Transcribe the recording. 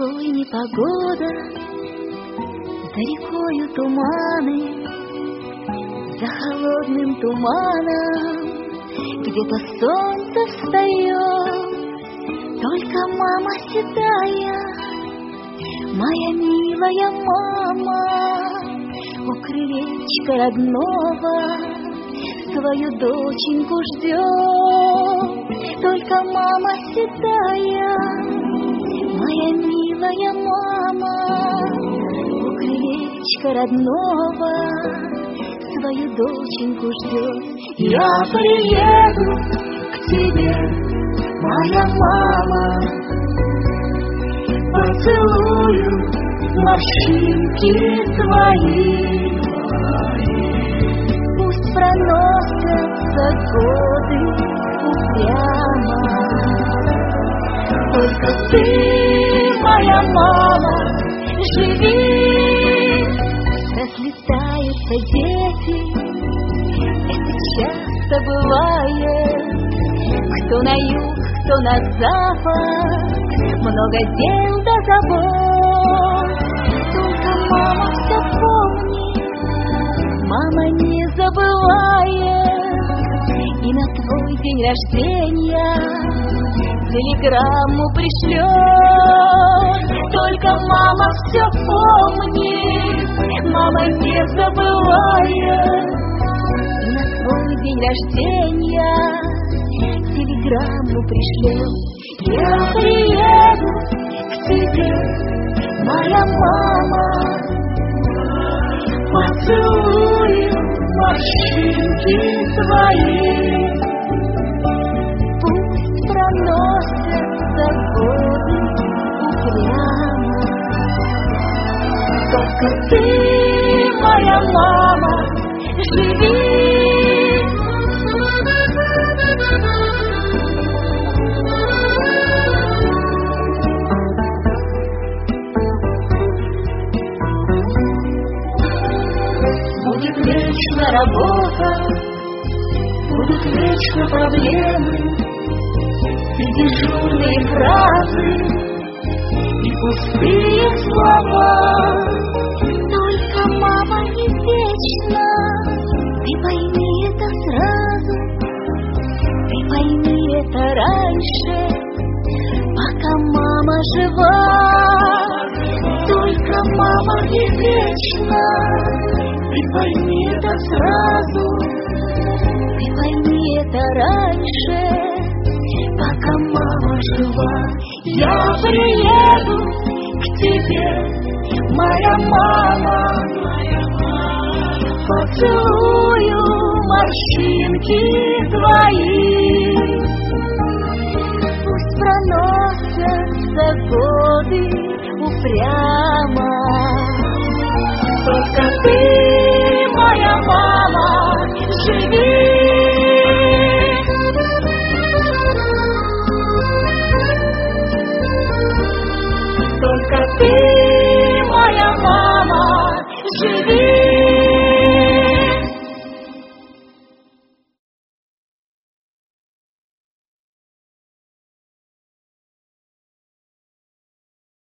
Какой непогода, за рекою туманы, за холодным туманом где-то солнце встает. Только мама седая, моя милая мама, у крылечка родного свою доченьку ждет. Только мама седая, моя милая мама, у крылечка родного свою доченьку ждет. Я приеду к тебе, моя мама, поцелую морщинки твои. Пусть проносятся годы упрямо, только ты, моя мама, живи. Разлетаются дети, это часто бывает. Кто на юг, кто на запад, много дел да забот. Только мама все помнит, мама не забывает. И на твой день рождения телеграмму пришлет. Только мама все помнит, мама не забывает. И на твой день рождения телеграмму пришлет. Я приеду к тебе, моя мама, поцелую морщинки твои. Пусть проносятся годы упрямо, только ты, моя мама, живи. Будет вечно работа, будут вечно проблемы, и дежурные фразы, и пустые слова. Только мама не вечна, ты пойми это сразу, ты пойми это раньше, пока мама жива. Только мама не вечна, ты пойми это сразу, ты пойми это раньше, пока мама жива. Я приеду к тебе, моя мама, поцелую морщинки твои. Пусть проносятся годы упрямо, только ты,